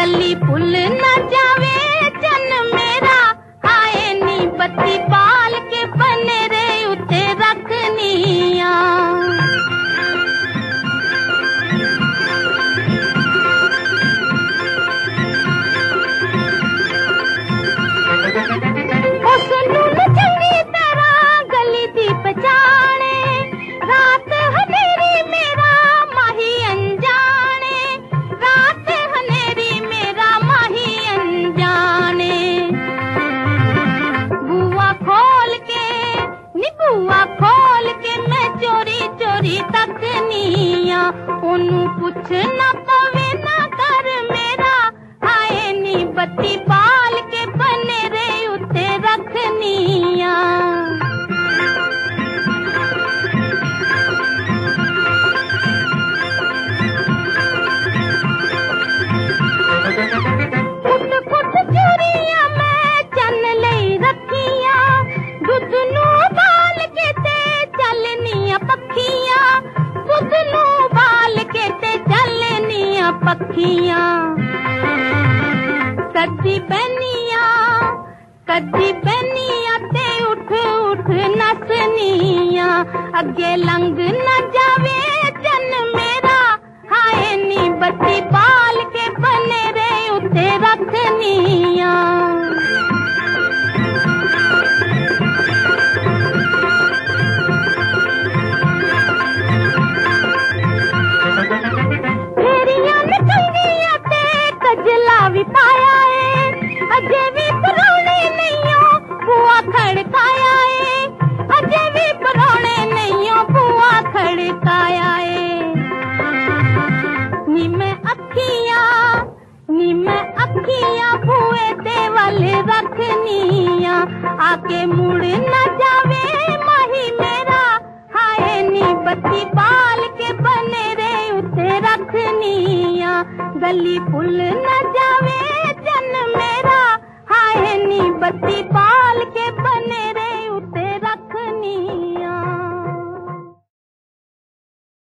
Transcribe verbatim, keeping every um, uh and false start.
गली पुल न जावे चन मेरा, हाय नी बत्ती बाल के बने रे उते रखनिया। उसनू चंगी तरह गली दी पहचाने, रात हनेरी मेरा माही अनजाने, रात हनेरी मेरा माही अनजाने। बुआ खोल के नी बुआ खोल के मैं चोरी चोरी तकनिया, ओनू कुछ ना पवे ना कर मेरा, हाय नी बत्ती बाल के बने रे उते रखनिया। कुट कुट चोरिया मैं चन लई रखिया, दुध नू बाल के ते चलनिया पखिया, दुध नू बाल के ते चलनिया पखिया। कदी बनिया कदी बनिया ते उठ उठ नसनिया, अगे लंघ न जावे चन मेरा, हाय नी बत्ती बाल के बने रे उते रखनिया। फेरियां ने कंगिया ते कजला भी पाया है, अजे भी परौने नहीं हो बुआ खड़काया है, अजे भी परौने नहीं हो बुआ खड़काया है। नी मैं अखियां नी मैं अखियां बुए ते वाले रखनिया, आके मुड़ न जावे माही मेरा, हाय नी बत्ती बाल के बने रे उते रखनिया। गली पुल न जावे चन मेरा, हाय नी बत्ती बाल के बने रे